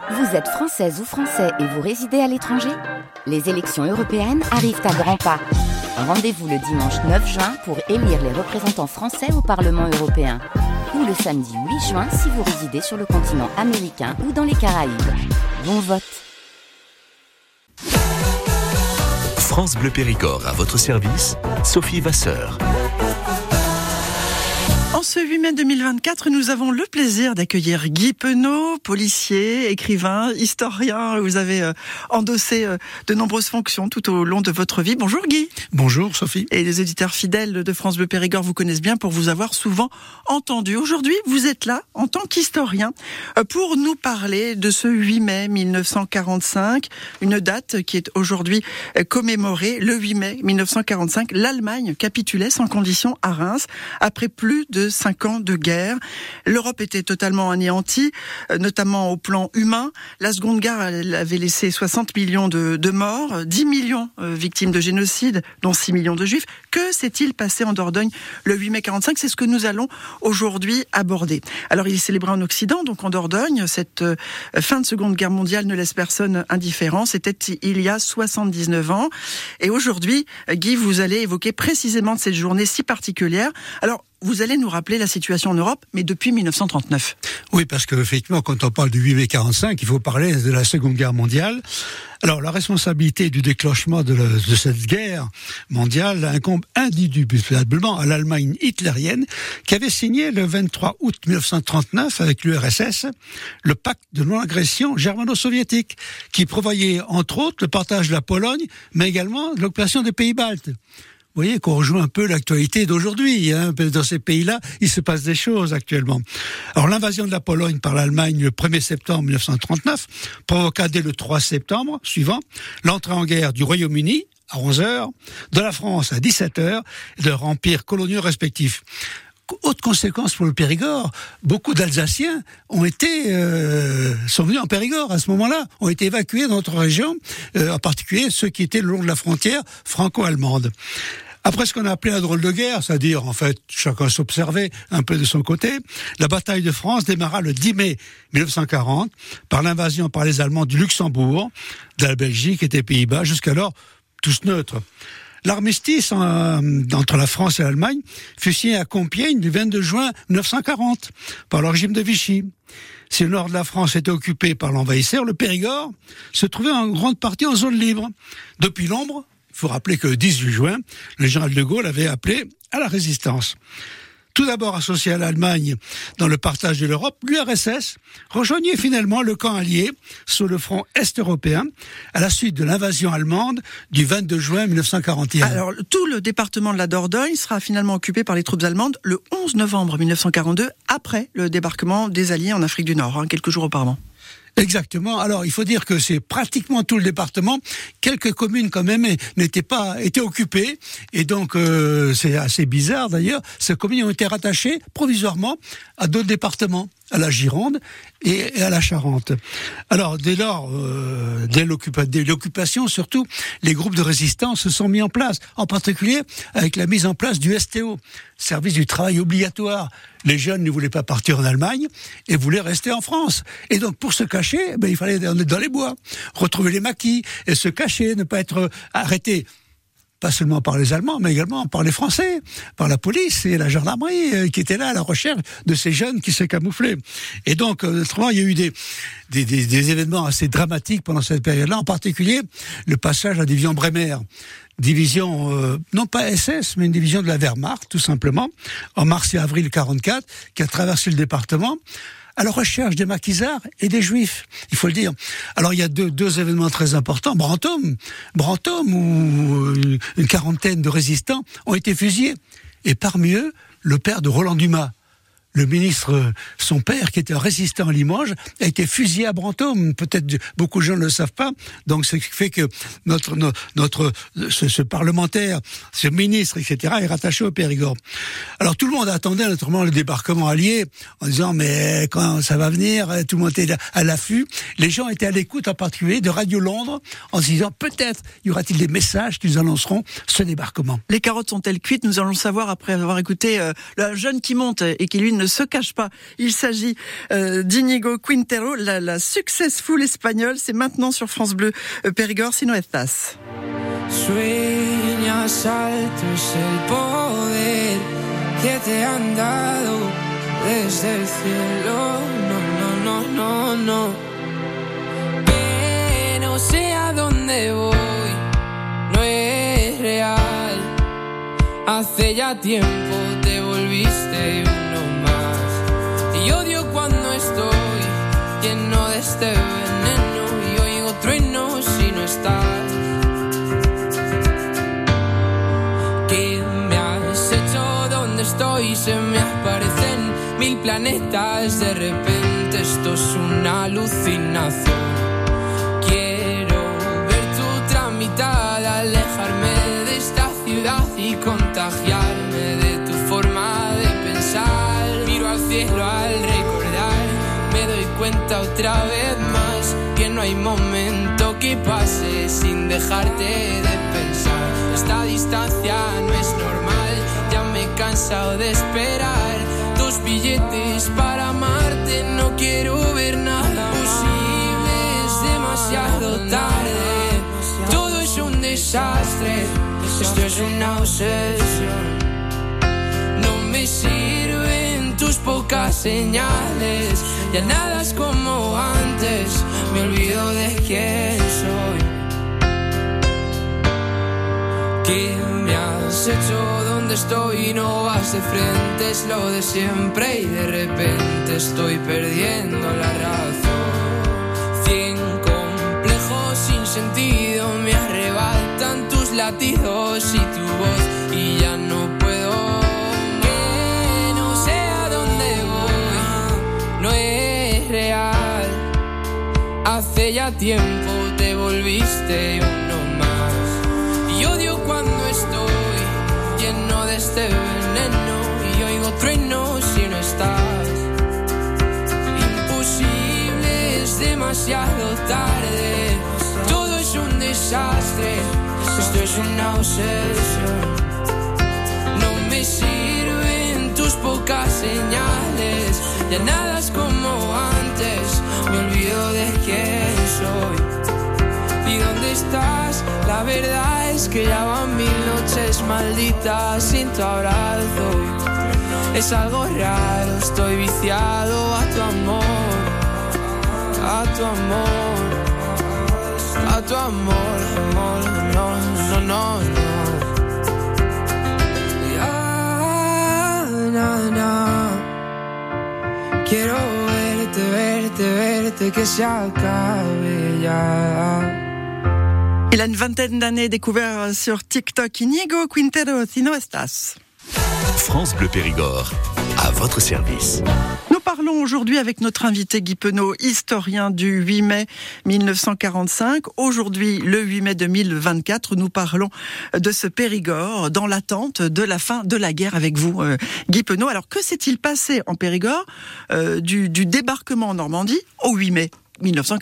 Vous êtes française ou français et vous résidez à l'étranger ? Les élections européennes arrivent à grands pas. Rendez-vous le dimanche 9 juin pour élire les représentants français au Parlement européen. Ou le samedi 8 juin si vous résidez sur le continent américain ou dans les Caraïbes. Bon vote. France Bleu Périgord à votre service, Sophie Vasseur. En ce 8 mai 2024, nous avons le plaisir d'accueillir Guy Penaud, policier, écrivain, historien. Vous avez endossé de nombreuses fonctions tout au long de votre vie. Bonjour Guy. Bonjour Sophie. Et les auditeurs fidèles de France Bleu Périgord vous connaissent bien pour vous avoir souvent entendu. Aujourd'hui, vous êtes là en tant qu'historien pour nous parler de ce 8 mai 1945, une date qui est aujourd'hui commémorée. Le 8 mai 1945, l'Allemagne capitulait sans condition à Reims après plus de 5 ans de guerre. L'Europe était totalement anéantie, notamment au plan humain. La Seconde Guerre avait laissé 60 millions de morts, 10 millions victimes de génocide, dont 6 millions de juifs. Que s'est-il passé en Dordogne le 8 mai 45 ? C'est ce que nous allons aujourd'hui aborder. Alors, il est célébré en Occident, donc en Dordogne. Cette fin de Seconde Guerre mondiale ne laisse personne indifférent. C'était il y a 79 ans. Et aujourd'hui, Guy, vous allez évoquer précisément cette journée si particulière. Alors, vous allez nous rappeler la situation en Europe, mais depuis 1939. Oui, parce que effectivement, quand on parle du 8 mai 45, il faut parler de la Seconde Guerre mondiale. Alors, la responsabilité du déclenchement de cette guerre mondiale incombe indubitablement à l'Allemagne hitlérienne, qui avait signé le 23 août 1939 avec l'URSS le pacte de non-agression germano-soviétique, qui prévoyait entre autres le partage de la Pologne, mais également l'occupation des pays baltes. Vous voyez qu'on rejoint un peu l'actualité d'aujourd'hui. Dans ces pays-là, il se passe des choses actuellement. Alors l'invasion de la Pologne par l'Allemagne le 1er septembre 1939 provoqua dès le 3 septembre suivant l'entrée en guerre du Royaume-Uni à 11h, de la France à 17h et de leur empire coloniaux respectifs. Autre conséquence pour le Périgord, beaucoup d'Alsaciens sont venus en Périgord à ce moment-là, ont été évacués dans notre région, en particulier ceux qui étaient le long de la frontière franco-allemande. Après ce qu'on a appelé la drôle de guerre, c'est-à-dire en fait chacun s'observait un peu de son côté, la bataille de France démarra le 10 mai 1940 par l'invasion par les Allemands du Luxembourg, de la Belgique et des Pays-Bas, jusqu'alors tous neutres. L'armistice entre la France et l'Allemagne fut signé à Compiègne le 22 juin 1940 par le régime de Vichy. Si le nord de la France était occupé par l'envahisseur, le Périgord se trouvait en grande partie en zone libre. Depuis l'ombre, il faut rappeler que le 18 juin, le général de Gaulle avait appelé à la résistance. Tout d'abord associé à l'Allemagne dans le partage de l'Europe, l'URSS rejoignait finalement le camp allié sur le front est-européen à la suite de l'invasion allemande du 22 juin 1941. Alors, tout le département de la Dordogne sera finalement occupé par les troupes allemandes le 11 novembre 1942, après le débarquement des Alliés en Afrique du Nord, quelques jours auparavant. Exactement. Alors, il faut dire que c'est pratiquement tout le département. Quelques communes, quand même, étaient occupées. Et donc, c'est assez bizarre, d'ailleurs. Ces communes ont été rattachées provisoirement à d'autres départements, à la Gironde et à la Charente. Alors, dès l'occupation, surtout, les groupes de résistance se sont mis en place. En particulier, avec la mise en place du STO, service du travail obligatoire. Les jeunes ne voulaient pas partir en Allemagne et voulaient rester en France. Et donc, pour se cacher, il fallait aller dans les bois, retrouver les maquis et se cacher, ne pas être arrêté. Pas seulement par les Allemands, mais également par les Français, par la police et la gendarmerie qui étaient là à la recherche de ces jeunes qui se camouflaient. Et donc, autrement, il y a eu des événements assez dramatiques pendant cette période-là, en particulier le passage à la division Bremer. Division, non pas SS, mais une division de la Wehrmacht, tout simplement, en mars et avril 1944, qui a traversé le département, à la recherche des maquisards et des juifs, il faut le dire. Alors il y a deux événements très importants. Brantôme, où une quarantaine de résistants ont été fusillés. Et parmi eux, le père de Roland Dumas. Le ministre, son père, qui était un résistant à Limoges, a été fusillé à Brantôme. Peut-être beaucoup de gens ne le savent pas. Donc, ce qui fait que ce parlementaire, ce ministre, etc., est rattaché au Périgord. Alors, tout le monde attendait naturellement le débarquement allié, en disant, mais quand ça va venir, tout le monde était à l'affût. Les gens étaient à l'écoute, en particulier, de Radio Londres, en se disant, peut-être, y aura-t-il des messages qui nous annonceront ce débarquement. Les carottes sont-elles cuites ? Nous allons le savoir après avoir écouté le jeune qui monte et qui, lui, ne se cache pas. Il s'agit d'Íñigo Quintero, la successful espagnole. C'est maintenant sur France Bleu Périgord, Si no estás. Sueñas alto es el poder que te han dado desde el cielo. No. Que no sé a dónde voy, no es real. Hace ya tiempo te volviste uno más. Y odio cuando estoy lleno de este veneno y oigo truenos si no estás. ¿Qué me has hecho? ¿Dónde estoy? Se me aparecen 1000 planetas. De repente esto es una alucinación. Quiero ver tu tramitada, alejarme de esta ciudad y contagiarme de tu forma de pensar. Miro al cielo al recordar, me doy cuenta otra vez más que no hay momento que pase sin dejarte de pensar. Esta distancia no es normal, ya me he cansado de esperar. 2 billetes para amarte, no quiero ver nada posible, es demasiado tarde. Todo es un desastre, esto es una obsesión. No me sirven tus pocas señales, ya nada es como antes, me olvido de quién soy. ¿Qué me has hecho? ¿Dónde estoy? No vas de frente, es lo de siempre y de repente estoy perdiendo la razón. 100 complejos sin sentido me arrebatan tus latidos y tu voz y ya no puedo. Que no sé a dónde voy, no es real. Hace ya tiempo te volviste uno más. Y odio cuando estoy lleno de este veneno y oigo truenos si no estás. Imposible, es demasiado tarde. Todo es un desastre, esto es una obsesión. No me sirven tus pocas señales, ya nada es como antes, me olvido de quién soy. ¿Y dónde estás? La verdad es que ya van 1000 noches malditas sin tu abrazo. Es algo raro, estoy viciado a tu amor, a tu amor, a tu amor, amor, no. Quiero verte, que se acabe ya. Il a une vingtaine d'années, découvert sur TikTok. Íñigo Quintero, Si no estás. France Bleu Périgord, à votre service. Nous parlons aujourd'hui avec notre invité Guy Penaud, historien du 8 mai 1945. Aujourd'hui, le 8 mai 2024, nous parlons de ce Périgord dans l'attente de la fin de la guerre avec vous, Guy Penaud. Alors, que s'est-il passé en Périgord du débarquement en Normandie au 8 mai 1945 ?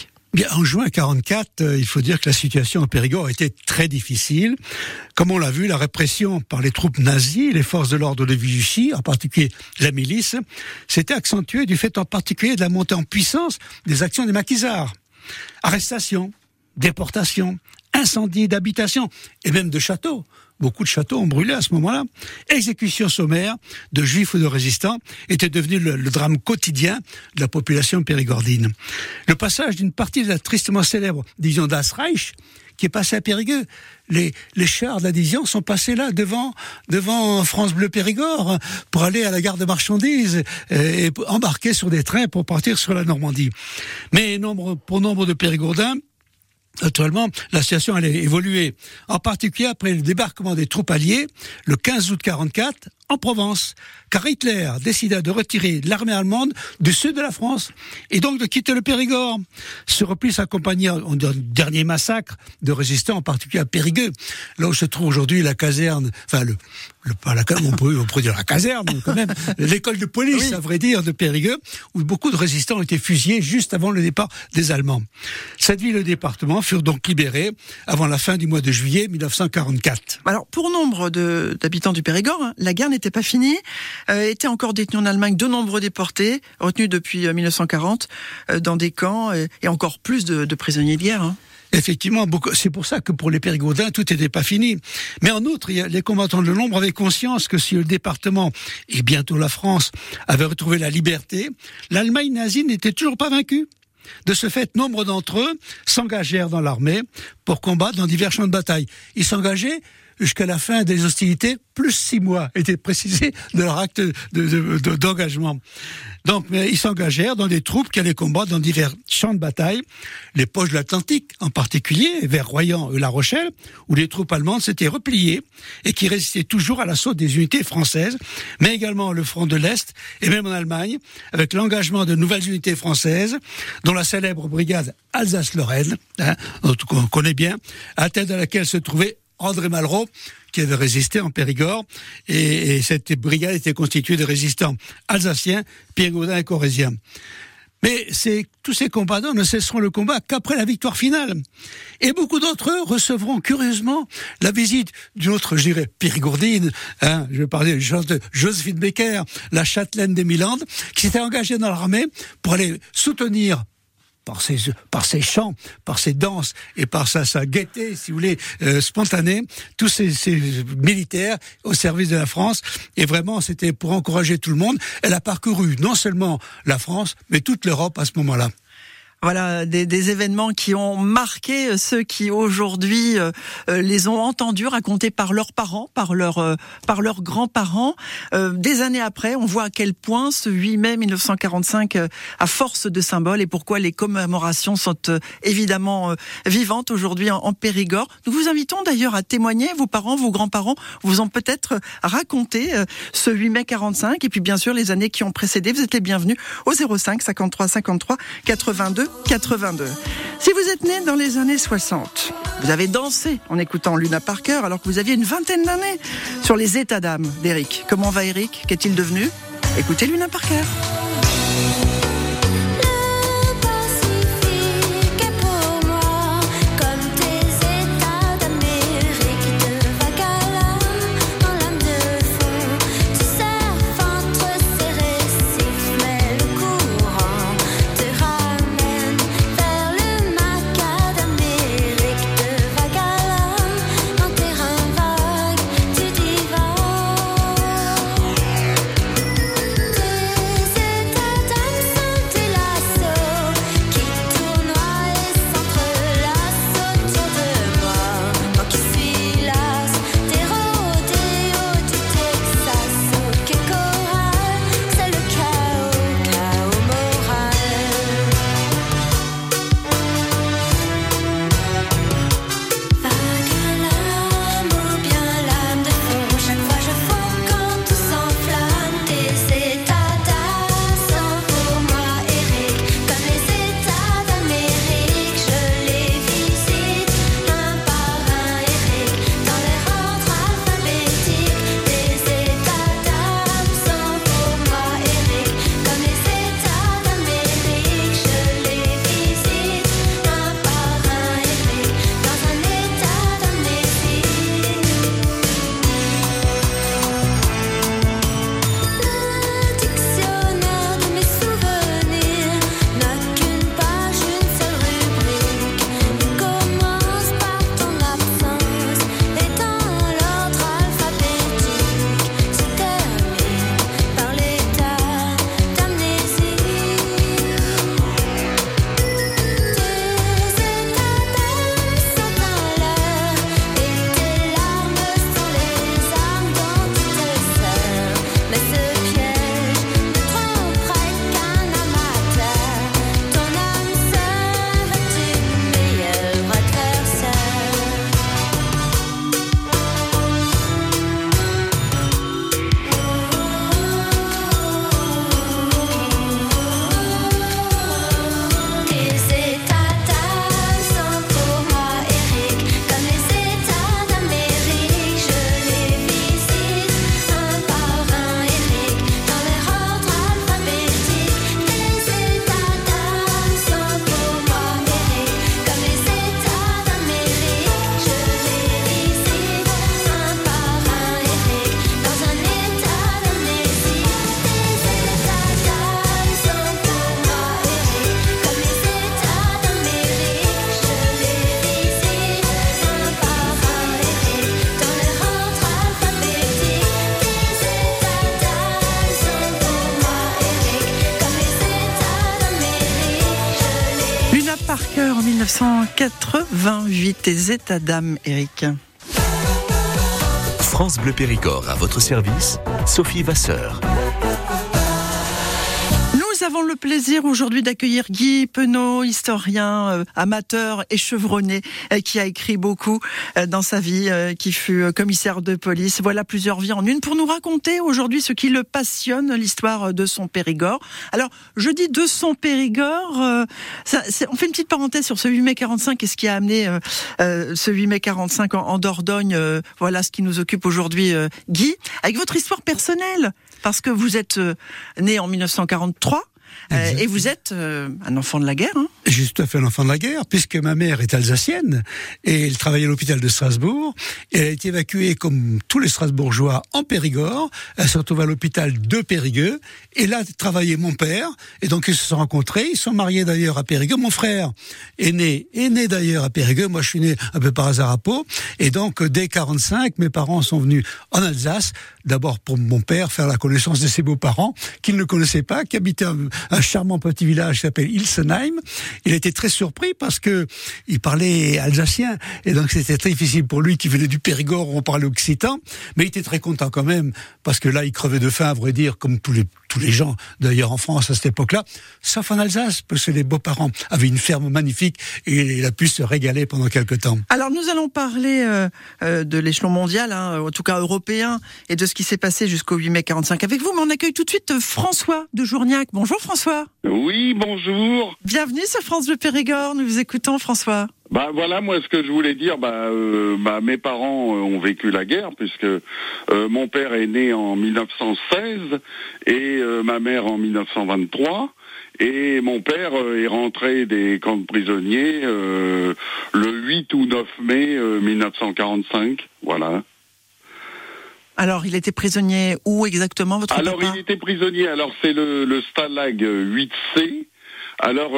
Bien, en juin 1944, il faut dire que la situation en Périgord était très difficile. Comme on l'a vu, la répression par les troupes nazies, les forces de l'ordre de Vichy, en particulier la milice, s'était accentuée du fait en particulier de la montée en puissance des actions des maquisards. Arrestations, déportations, incendies d'habitations et même de châteaux. Beaucoup de châteaux ont brûlé à ce moment-là. Exécutions sommaires de juifs ou de résistants était devenu le drame quotidien de la population périgordine. Le passage d'une partie de la tristement célèbre division Das Reich, qui est passée à Périgueux. Les chars de la division sont passés là devant France Bleu Périgord pour aller à la gare de marchandises et embarquer sur des trains pour partir sur la Normandie. Mais pour nombre de Périgourdins, naturellement, la situation allait évoluer, en particulier après le débarquement des troupes alliées, le 15 août 1944, en Provence, car Hitler décida de retirer l'armée allemande du sud de la France, et donc de quitter le Périgord. Ce repli s'accompagnait d'un dernier massacre de résistants, en particulier à Périgueux, là où se trouve aujourd'hui la caserne, enfin on pourrait dire la caserne, quand même, l'école de police, à vrai dire, de Périgueux, où beaucoup de résistants ont été fusillés juste avant le départ des Allemands. Cette ville et le département furent donc libérés avant la fin du mois de juillet 1944. Alors, pour nombre d'habitants du Périgord, la guerre n'était pas fini, étaient encore détenus en Allemagne de nombreux déportés, retenus depuis 1940 dans des camps, et encore plus de prisonniers de guerre. Hein. Effectivement, c'est pour ça que pour les Périgourdins, tout n'était pas fini. Mais en outre, les combattants de l'ombre avaient conscience que si le département, et bientôt la France, avaient retrouvé la liberté, l'Allemagne nazie n'était toujours pas vaincue. De ce fait, nombre d'entre eux s'engagèrent dans l'armée pour combattre dans divers champs de bataille. Ils s'engageaient jusqu'à la fin des hostilités, plus 6 mois étaient précisés de leur acte d'engagement. Donc, ils s'engagèrent dans des troupes qui allaient combattre dans divers champs de bataille, les poches de l'Atlantique en particulier, vers Royan et La Rochelle, où les troupes allemandes s'étaient repliées et qui résistaient toujours à l'assaut des unités françaises, mais également le front de l'Est et même en Allemagne, avec l'engagement de nouvelles unités françaises, dont la célèbre brigade Alsace-Lorraine, qu'on connaît bien, à la tête de laquelle se trouvait André Malraux, qui avait résisté en Périgord, et cette brigade était constituée de résistants alsaciens, périgourdins et corréziens. Mais tous ces combattants ne cesseront le combat qu'après la victoire finale. Et beaucoup d'entre eux recevront curieusement la visite d'une autre, je dirais, périgourdine, je vais parler de Joséphine Becker, la châtelaine des Milandes, qui s'était engagée dans l'armée pour aller soutenir par ses chants, par ses danses et par sa gaieté, si vous voulez, spontanée, tous ces militaires au service de la France. Et vraiment, c'était pour encourager tout le monde. Elle a parcouru non seulement la France, mais toute l'Europe à ce moment-là. Voilà, des événements qui ont marqué ceux qui aujourd'hui les ont entendus racontés par leurs parents, par leurs grands-parents. Des années après, on voit à quel point ce 8 mai 1945 a force de symbole et pourquoi les commémorations sont évidemment vivantes aujourd'hui en Périgord. Nous vous invitons d'ailleurs à témoigner. Vos parents, vos grands-parents vous ont peut-être raconté ce 8 mai 45 et puis bien sûr les années qui ont précédé. Vous êtes les bienvenus au 05 53 53 82 82. Si vous êtes né dans les années 60, vous avez dansé en écoutant Luna Parker alors que vous aviez une vingtaine d'années sur les états d'âme d'Eric. Comment va Eric? Qu'est-il devenu? Écoutez Luna Parker. Tes Parker en 1988, les états d'âme, Eric. France Bleu Périgord à votre service, Sophie Vasseur. Nous avons le plaisir aujourd'hui d'accueillir Guy Penaud, historien, amateur et chevronné, qui a écrit beaucoup dans sa vie, qui fut commissaire de police. Voilà plusieurs vies en une pour nous raconter aujourd'hui ce qui le passionne, l'histoire de son Périgord. Alors, je dis de son Périgord, on fait une petite parenthèse sur ce 8 mai 45 et ce qui a amené ce 8 mai 45 en Dordogne. Voilà ce qui nous occupe aujourd'hui, Guy, avec votre histoire personnelle, parce que vous êtes né en 1943. Et vous êtes un enfant de la guerre, hein ? Juste à fait un enfant de la guerre, puisque ma mère est alsacienne et elle travaillait à l'hôpital de Strasbourg. Et elle a été évacuée, comme tous les Strasbourgeois, en Périgord. Elle se retrouve à l'hôpital de Périgueux. Et là travaillait mon père. Et donc ils se sont rencontrés. Ils sont mariés d'ailleurs à Périgueux. Mon frère est né d'ailleurs à Périgueux. Moi, je suis né un peu par hasard à Pau. Et donc, dès 45, mes parents sont venus en Alsace. D'abord pour mon père faire la connaissance de ses beaux-parents, qu'il ne connaissait pas, qui habitaient un charmant petit village qui s'appelle Ilsenheim. Il était très surpris parce que il parlait alsacien et donc c'était très difficile pour lui qui venait du Périgord où on parlait occitan, mais il était très content quand même parce que là il crevait de faim à vrai dire comme tous les gens d'ailleurs en France à cette époque-là, sauf en Alsace parce que les beaux-parents avaient une ferme magnifique et il a pu se régaler pendant quelques temps. Alors nous allons parler de l'échelon mondial, en tout cas européen, et de ce qui s'est passé jusqu'au 8 mai 45 avec vous, mais on accueille tout de suite François de Journiac. Bonjour François. Oui, bonjour. Bienvenue sur France Bleu Périgord, nous vous écoutons François. Voilà, moi ce que je voulais dire, mes parents ont vécu la guerre puisque mon père est né en 1916 et ma mère en 1923. Et mon père est rentré des camps de prisonniers le 8 ou 9 mai 1945, voilà. Alors, il était prisonnier où exactement, votre papa ? Il était prisonnier, c'est le Stalag 8C. Alors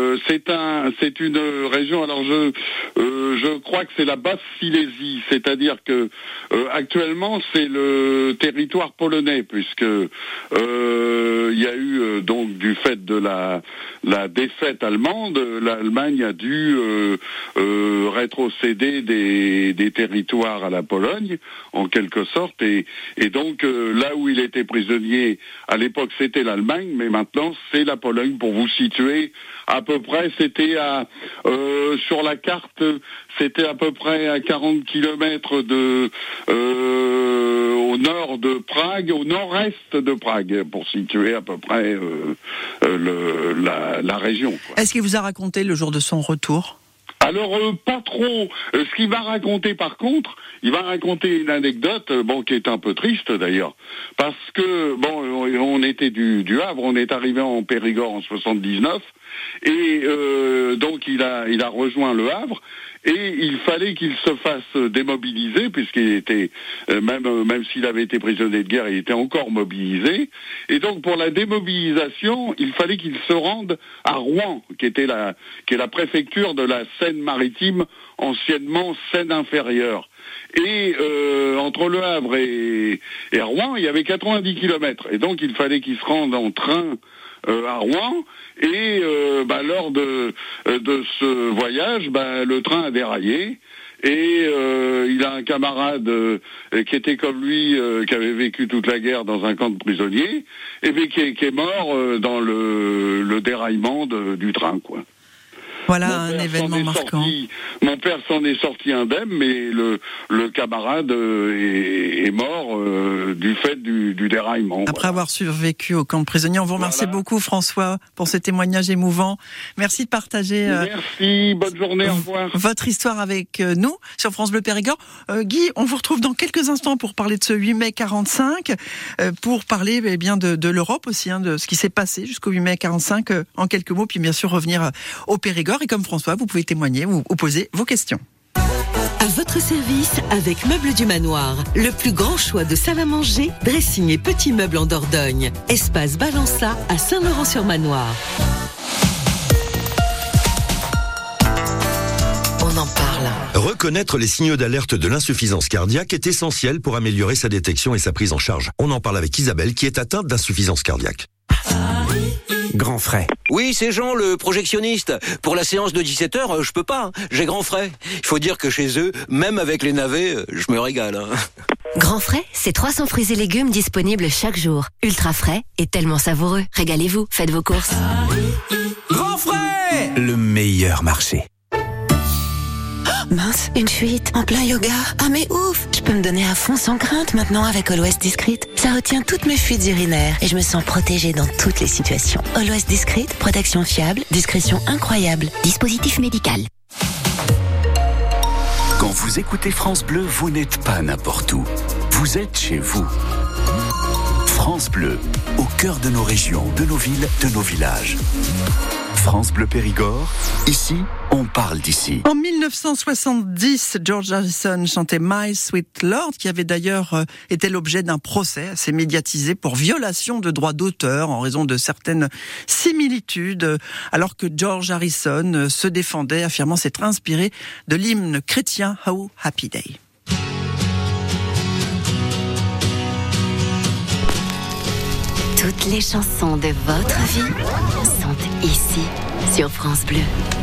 c'est une région. Alors je crois que c'est la Basse-Silésie, c'est-à-dire que actuellement c'est le territoire polonais puisque il y a eu donc du fait de la défaite allemande, l'Allemagne a dû rétrocéder des territoires à la Pologne en quelque sorte et donc là où il était prisonnier à l'époque c'était l'Allemagne, mais maintenant c'est la Pologne pour vous situer. À peu près, c'était sur la carte, c'était à peu près à 40 kilomètres au nord de Prague, au nord-est de Prague, pour situer à peu près la région, quoi. Est-ce qu'il vous a raconté le jour de son retour ? Alors pas trop. Ce qu'il va raconter par contre, il va raconter une anecdote, qui est un peu triste d'ailleurs, parce que on était du Havre, on est arrivé en Périgord en 79, et donc il a rejoint le Havre. Et il fallait qu'il se fasse démobiliser, puisqu'il était, même s'il avait été prisonnier de guerre, il était encore mobilisé. Et donc, pour la démobilisation, il fallait qu'il se rende à Rouen, qui est la préfecture de la Seine-Maritime, anciennement Seine-Inférieure. Et entre Le Havre et Rouen, il y avait 90 kilomètres. Et donc, il fallait qu'il se rende en train à Rouen, et lors de ce voyage, le train a déraillé, et il a un camarade qui était comme lui, qui avait vécu toute la guerre dans un camp de prisonniers, et qui est mort dans le déraillement du train, quoi. Voilà un événement marquant. Mon père s'en est sorti indemne, mais le camarade est mort du fait du déraillement. Après avoir survécu au camp de prisonniers, on vous remercie beaucoup François pour ce témoignage émouvant. Merci de partager Merci, bonne journée, au revoir. Votre histoire avec nous sur France Bleu Périgord. Guy, on vous retrouve dans quelques instants pour parler de ce 8 mai 45, pour parler bien de l'Europe aussi, de ce qui s'est passé jusqu'au 8 mai 45 en quelques mots, puis bien sûr revenir au Périgord. Et comme François, vous pouvez témoigner ou poser vos questions. À votre service avec Meubles du Manoir. Le plus grand choix de salle à manger, dressing et petits meubles en Dordogne. Espace Balança à Saint-Laurent-sur-Manoir. On en parle. Reconnaître les signaux d'alerte de l'insuffisance cardiaque est essentiel pour améliorer sa détection et sa prise en charge. On en parle avec Isabelle qui est atteinte d'insuffisance cardiaque. Grand frais. Oui, c'est Jean, le projectionniste. Pour la séance de 17h, je peux pas. J'ai grand frais. Il faut dire que chez eux, même avec les navets, je me régale. Grand frais, c'est 300 fruits et légumes disponibles chaque jour. Ultra frais et tellement savoureux. Régalez-vous, faites vos courses. Grand frais, le meilleur marché. Mince, une fuite, en plein yoga. Ah mais ouf, je peux me donner à fond sans crainte maintenant avec Always Discreet. Ça retient toutes mes fuites urinaires et je me sens protégée dans toutes les situations. Always Discreet, protection fiable, discrétion incroyable. Dispositif médical. Quand vous écoutez France Bleu, vous n'êtes pas n'importe où. Vous êtes chez vous. France Bleu, au cœur de nos régions, de nos villes, de nos villages. France Bleu Périgord, ici, on parle d'ici. En 1970, George Harrison chantait My Sweet Lord, qui avait d'ailleurs été l'objet d'un procès assez médiatisé pour violation de droits d'auteur en raison de certaines similitudes, alors que George Harrison se défendait, affirmant s'être inspiré de l'hymne chrétien Oh Happy Day. Toutes les chansons de votre vie sont ici, sur France Bleu.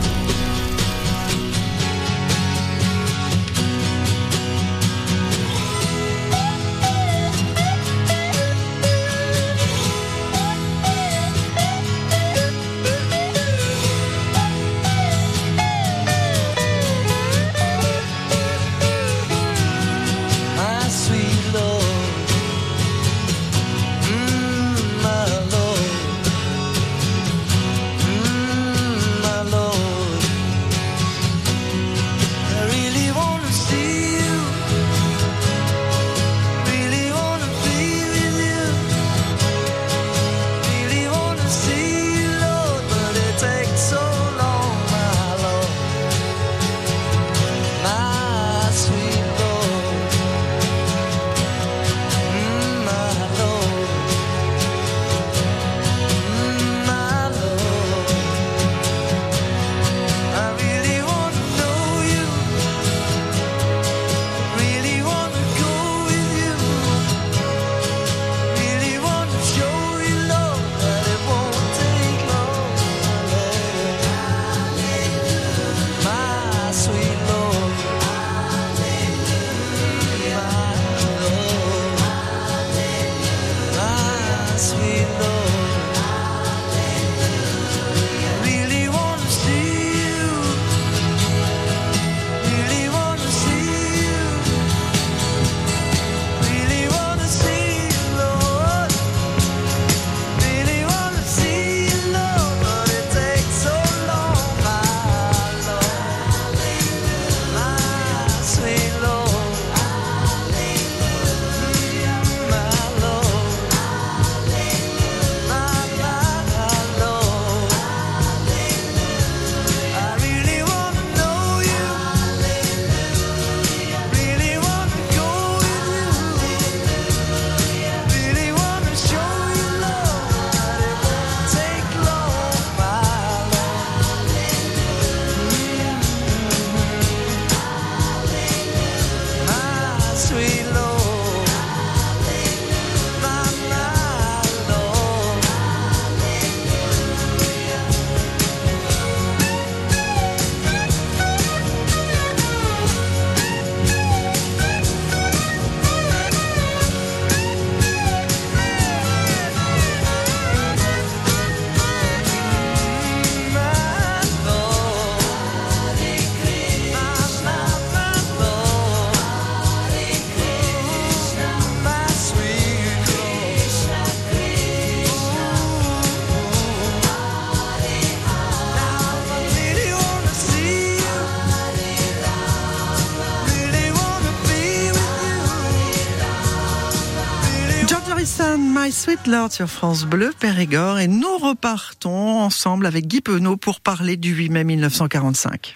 My Sweet Lord sur France Bleu Périgord et nous repartons ensemble avec Guy Penaud pour parler du 8 mai 1945.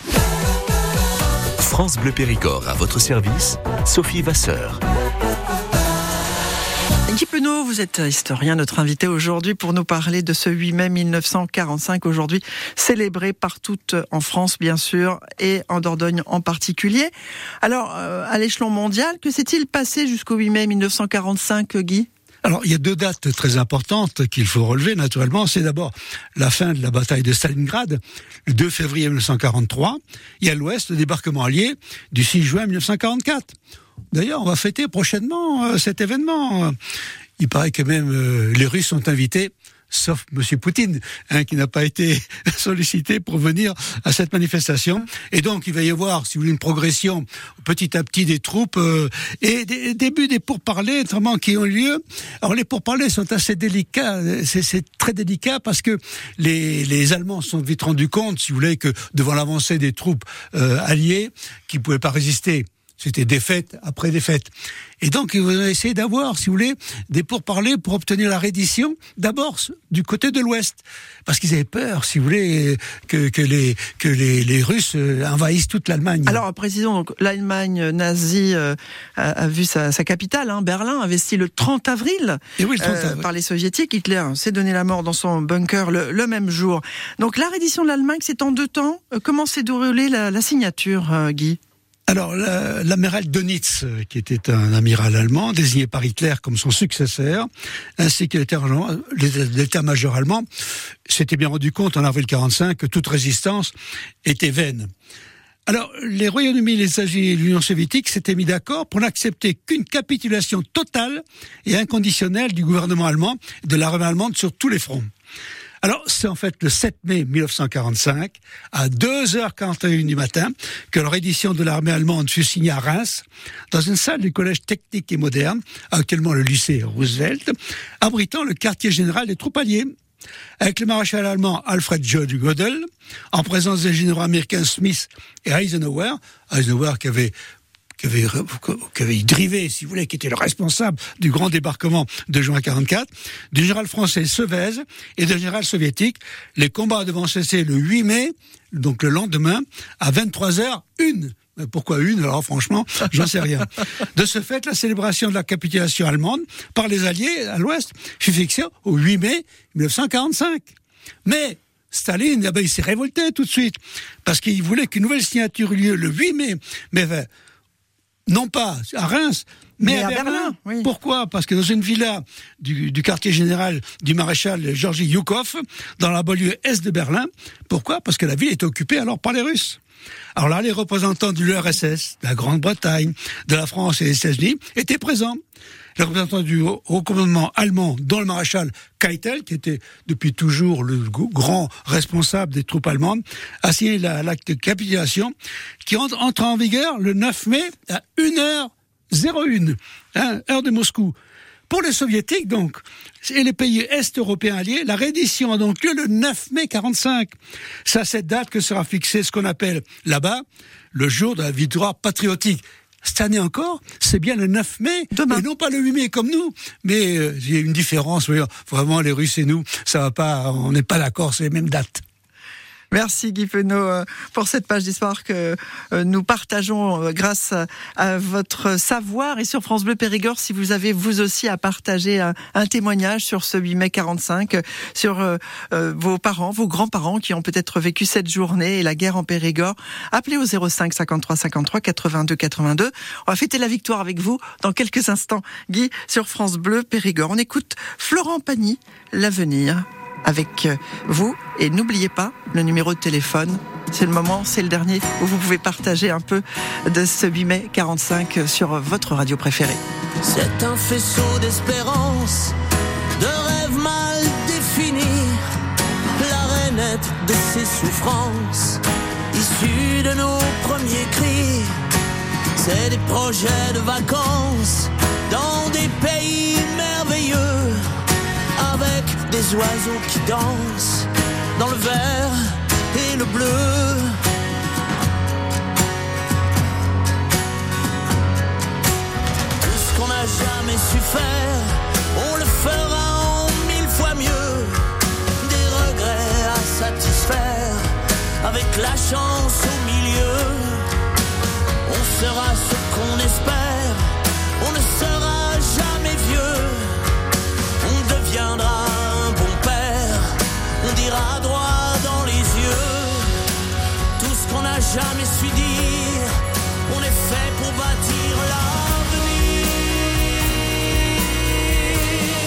France Bleu Périgord à votre service, Sophie Vasseur. Guy Penaud, vous êtes historien, notre invité aujourd'hui pour nous parler de ce 8 mai 1945, aujourd'hui célébré partout en France bien sûr et en Dordogne en particulier. Alors, à l'échelon mondial, que s'est-il passé jusqu'au 8 mai 1945, Guy ? Alors, il y a 2 dates très importantes qu'il faut relever, naturellement. C'est d'abord la fin de la bataille de Stalingrad, le 2 février 1943, et à l'ouest, le débarquement allié du 6 juin 1944. D'ailleurs, on va fêter prochainement cet événement. Il paraît que même les Russes sont invités, sauf Monsieur Poutine, qui n'a pas été sollicité pour venir à cette manifestation. Et donc, il va y avoir, si vous voulez, une progression petit à petit des troupes et des débuts des pourparlers, notamment, qui ont lieu. Alors, les pourparlers sont assez délicats. C'est très délicat parce que les Allemands se sont vite rendus compte, si vous voulez, que devant l'avancée des troupes alliées, qui ne pouvaient pas résister. C'était défaite après défaite. Et donc, ils vont essayer d'avoir, si vous voulez, des pourparlers pour obtenir la reddition, d'abord du côté de l'Ouest. Parce qu'ils avaient peur, si vous voulez, que les Russes envahissent toute l'Allemagne. Alors, précisons, donc, l'Allemagne nazie a vu sa capitale, Berlin, investie le 30 avril, oui, le 30 avril. Par les Soviétiques. Hitler s'est donné la mort dans son bunker le même jour. Donc, la reddition de l'Allemagne, c'est en 2 temps. Comment s'est déroulée la signature, Guy ? Alors, l'amiral Dönitz, qui était un amiral allemand, désigné par Hitler comme son successeur, ainsi que l'état-major allemand, s'était bien rendu compte en avril 1945 que toute résistance était vaine. Alors, les Royaumes-Unis, les États-Unis et l'Union soviétique s'étaient mis d'accord pour n'accepter qu'une capitulation totale et inconditionnelle du gouvernement allemand et de l'armée allemande sur tous les fronts. Alors, c'est en fait le 7 mai 1945, à 2h41 du matin, que la reddition de l'armée allemande fut signée à Reims, dans une salle du collège technique et moderne, actuellement le lycée Roosevelt, abritant le quartier général des troupes alliées. Avec le maréchal allemand Alfred Judge Gödel, en présence des généraux américains Smith et Eisenhower qui avait drivé, si vous voulez, qui était le responsable du grand débarquement de juin 1944, du général français Sevez et du général soviétique. Les combats devront cesser le 8 mai, donc le lendemain, à 23h01. Pourquoi une? Alors franchement, j'en sais rien. De ce fait, la célébration de la capitulation allemande par les Alliés à l'Ouest fut fixée au 8 mai 1945. Mais Staline, il s'est révolté tout de suite, parce qu'il voulait qu'une nouvelle signature eût lieu le 8 mai, mais non pas à Reims, mais à Berlin. Oui. Pourquoi? Parce que dans une villa du quartier général du maréchal Georgi Yukov, dans la banlieue est de Berlin. Pourquoi? Parce que la ville était occupée alors par les Russes. Alors là, les représentants de l'URSS, de la Grande-Bretagne, de la France et des États-Unis étaient présents. Les représentants du haut commandement allemand, dont le maréchal Keitel, qui était depuis toujours le grand responsable des troupes allemandes, a signé l'acte de capitulation qui entre en vigueur le 9 mai à 1h01, heure de Moscou. Pour les soviétiques, donc, et les pays est-européens alliés, la reddition a donc lieu le 9 mai 1945. C'est à cette date que sera fixé ce qu'on appelle là-bas le jour de la victoire patriotique. Cette année encore, c'est bien le 9 mai, demain. Et non pas le 8 mai comme nous. Mais il y a une différence. Vraiment, les Russes et nous, ça va pas, on n'est pas d'accord, c'est les mêmes dates. Merci Guy Penaud pour cette page d'histoire que nous partageons grâce à votre savoir. Et sur France Bleu Périgord, si vous avez vous aussi à partager un témoignage sur ce 8 mai 45, sur vos parents, vos grands-parents qui ont peut-être vécu cette journée et la guerre en Périgord, appelez au 05 53 53 82 82. On va fêter la victoire avec vous dans quelques instants, Guy, sur France Bleu Périgord. On écoute Florent Pagny, L'avenir. Avec vous, et n'oubliez pas le numéro de téléphone, c'est le moment, c'est le dernier où vous pouvez partager un peu de ce 8 mai 45 sur votre radio préférée. C'est un faisceau d'espérance, de rêves mal définis, la rainette de ses souffrances, issue de nos premiers cris. C'est des projets de vacances dans des pays merveilleux, avec des oiseaux qui dansent dans le vert et le bleu. Tout ce qu'on n'a jamais su faire, on le fera en 1000 fois mieux. Des regrets à satisfaire, avec la chance au milieu. On sera ce qu'on espère, on ne sera jamais vieux. On deviendra un bon père, on dira droit dans les yeux tout ce qu'on n'a jamais su dire. On est fait pour bâtir l'avenir.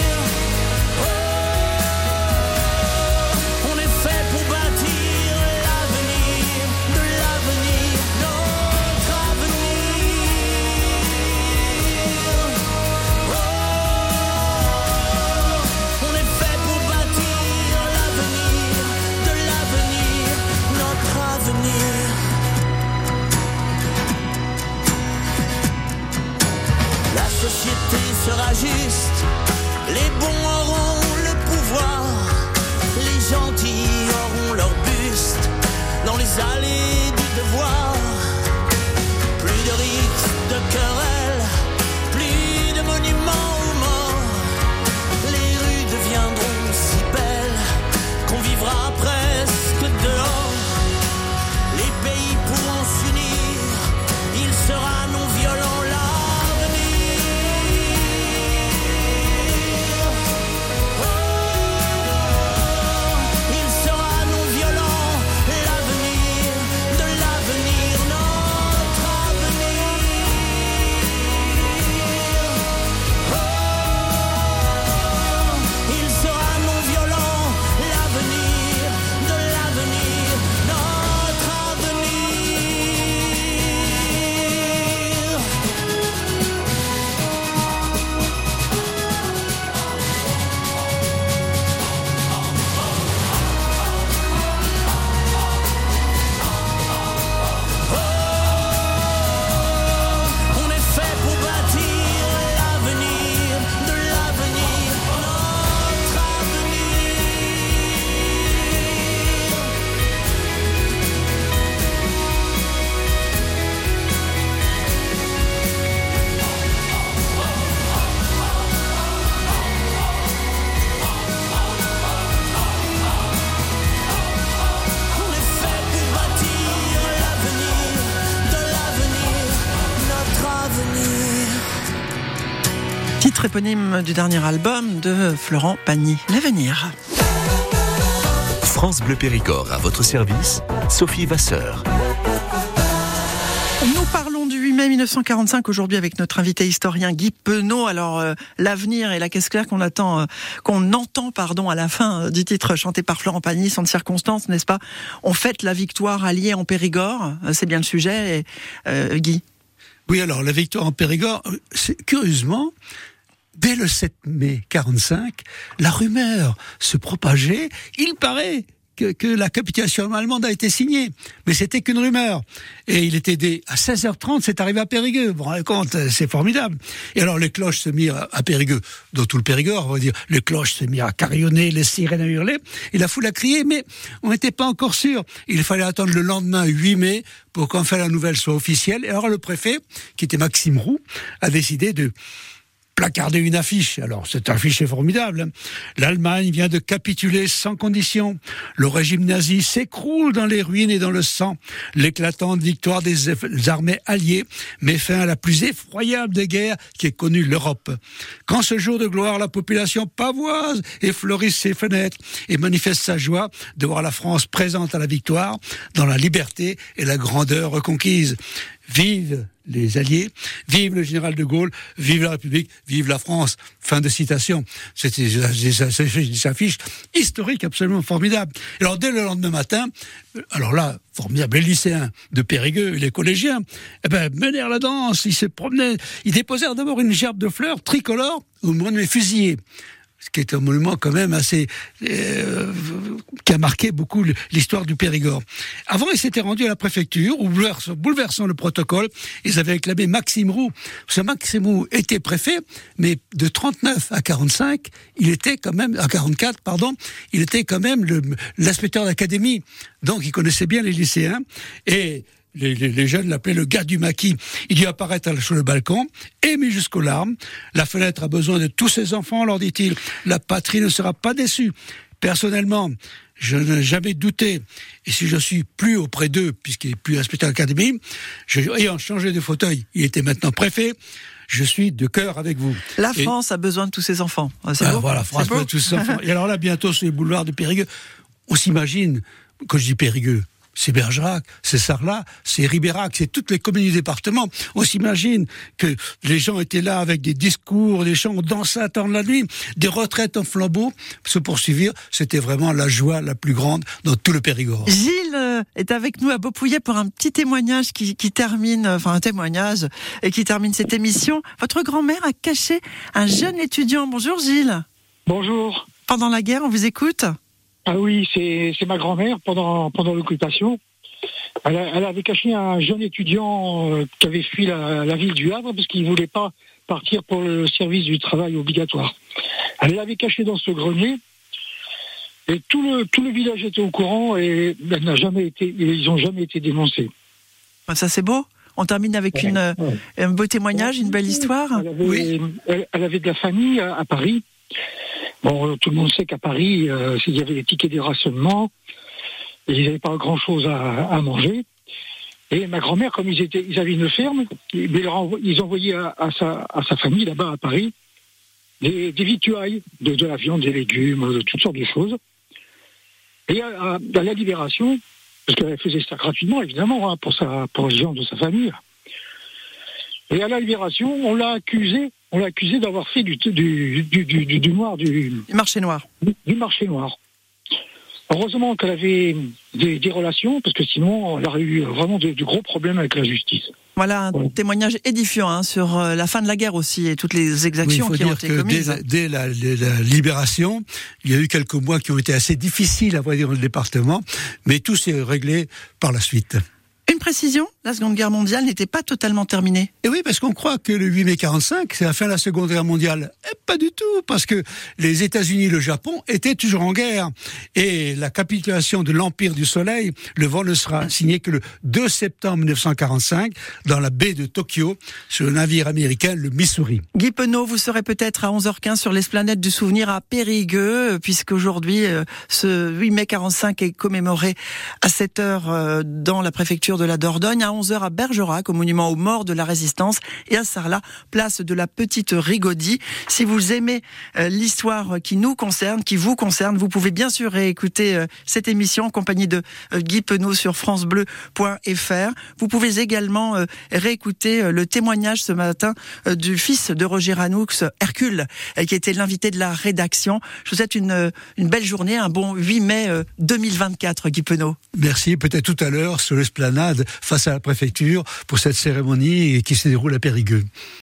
les allées du devoir. Plus de rixes, de querelles, plus de monuments aux morts. Les rues deviendront si belles qu'on vivra presque dehors. Les pays pourront s'unir, il sera non violent l'avenir. Oh, il sera non violent l'avenir, de l'avenir, notre avenir. Oh, il sera non violent l'avenir, de l'avenir, notre avenir. On est fait pour bâtir l'avenir, de l'avenir, notre avenir. On est fait pour bâtir l'avenir, de l'avenir, notre avenir. Titre éponyme du dernier album de Florent Pagny, L'Avenir. France Bleu Périgord à votre service, Sophie Vasseur. Nous parlons du 8 mai 1945 aujourd'hui avec notre invité historien Guy Penaud. Alors l'avenir et la caisse claire qu'on entend à la fin du titre chanté par Florent Pagny sont de circonstance, n'est-ce pas? On fête la victoire alliée en Périgord, c'est bien le sujet, Guy. Oui, alors la victoire en Périgord, c'est curieusement, dès le 7 mai 45, la rumeur se propageait. Il paraît que la capitulation allemande a été signée, mais c'était qu'une rumeur. Et il était à 16h30, c'est arrivé à Périgueux. Vous vous rendez compte, c'est formidable. Et alors les cloches se mirent à Périgueux, dans tout le Périgord, on va dire. Les cloches se mirent à carillonner, les sirènes à hurler, et la foule a crié, mais on n'était pas encore sûr. Il fallait attendre le lendemain, 8 mai, pour qu'enfin la nouvelle soit officielle. Et alors le préfet, qui était Maxime Roux, a décidé de placarder une affiche. Alors, cette affiche est formidable. L'Allemagne vient de capituler sans condition. Le régime nazi s'écroule dans les ruines et dans le sang. L'éclatante victoire des armées alliées met fin à la plus effroyable des guerres qui ait connu l'Europe. Qu'en ce jour de gloire, la population pavoise effleurisse ses fenêtres et manifeste sa joie de voir la France présente à la victoire, dans la liberté et la grandeur reconquise. Vive les Alliés, vive le général de Gaulle, vive la République, vive la France. Fin de citation. C'était des affiches historiques absolument formidables. Alors dès le lendemain matin, alors là, formidable, les lycéens de Périgueux, les collégiens, menèrent la danse, ils se promenaient, ils déposèrent d'abord une gerbe de fleurs tricolores au monument des fusillés. Ce qui est un monument quand même assez qui a marqué beaucoup l'histoire du Périgord. Avant, ils s'étaient rendus à la préfecture, où bouleversant le protocole, ils avaient réclamé Maxime Roux. Ce Maxime Roux était préfet, mais de 39 à 45, il était quand même à 44, pardon, il était quand même l'inspecteur d'académie. Donc, il connaissait bien les lycéens et les jeunes l'appelaient le gars du maquis. Il y apparaît sur le balcon, ému jusqu'aux larmes. La fenêtre a besoin de tous ses enfants, leur dit-il. La patrie ne sera pas déçue. Personnellement, je n'ai jamais douté. Et si je suis plus auprès d'eux, puisqu'il n'est plus inspecteur d'académie, ayant changé de fauteuil, il était maintenant préfet, je suis de cœur avec vous. La France a besoin de tous ses enfants. C'est beau. Voilà, France a besoin de tous ses enfants. Et alors là, bientôt, sur les boulevards de Périgueux, on s'imagine, quand je dis Périgueux, c'est Bergerac, c'est Sarlat, c'est Ribérac, c'est toutes les communes du département. On s'imagine que les gens étaient là avec des discours, des chants, on dansait à attendre la nuit, des retraites en flambeau se poursuivirent. C'était vraiment la joie la plus grande dans tout le Périgord. Gilles est avec nous à Beaupouillet pour un petit témoignage qui termine, enfin un témoignage et qui termine cette émission. Votre grand-mère a caché un jeune étudiant. Bonjour Gilles. Bonjour. Pendant la guerre, on vous écoute ? Ah oui, c'est ma grand-mère pendant l'occupation. Elle avait caché un jeune étudiant qui avait fui la ville du Havre parce qu'il ne voulait pas partir pour le service du travail obligatoire. Elle l'avait caché dans ce grenier Et tout le village était au courant et ils n'ont jamais été dénoncés. Ça c'est beau. On termine avec un beau témoignage, une belle histoire. Elle avait de la famille à Paris. Bon, tout le monde sait qu'à Paris, il y avait des tickets de rationnement. Et ils n'avaient pas grand-chose à manger. Et ma grand-mère, comme ils avaient une ferme, ils envoyaient à sa famille là-bas à Paris des victuailles, de la viande, des légumes, de toutes sortes de choses. Et à la Libération, parce qu'elle faisait ça gratuitement, évidemment, pour les gens de sa famille. Et à la Libération, on l'a accusé d'avoir fait du noir, du marché noir. Du marché noir. Heureusement qu'elle avait des relations, parce que sinon, elle aurait eu vraiment de gros problèmes avec la justice. Voilà un témoignage édifiant sur la fin de la guerre aussi et toutes les exactions qui ont été commises. Dès la libération, il y a eu quelques mois qui ont été assez difficiles à voir dans le département, mais tout s'est réglé par la suite. Une précision, la Seconde Guerre mondiale n'était pas totalement terminée. Et oui, parce qu'on croit que le 8 mai 45, c'est la fin de la Seconde Guerre mondiale. Et pas du tout, parce que les États-Unis et le Japon étaient toujours en guerre. Et la capitulation de l'Empire du Soleil, le vent ne sera signé que le 2 septembre 1945, dans la baie de Tokyo, sur le navire américain, le Missouri. Guy Penaud, vous serez peut-être à 11h15 sur l'esplanade du souvenir à Périgueux, puisqu'aujourd'hui, ce 8 mai 45 est commémoré à 7h dans la préfecture de la Dordogne, à 11h à Bergerac, au monument aux morts de la Résistance, et à Sarlat, place de la Petite Rigaudie. Si vous aimez l'histoire qui nous concerne, qui vous concerne, vous pouvez bien sûr réécouter cette émission en compagnie de Guy Penaud sur francebleu.fr. Vous pouvez également réécouter le témoignage ce matin du fils de Roger Hanoux, Hercule, qui était l'invité de la rédaction. Je vous souhaite une belle journée, un bon 8 mai 2024, Guy Penaud. Merci, peut-être tout à l'heure sur l'esplanade face à la préfecture pour cette cérémonie qui se déroule à Périgueux.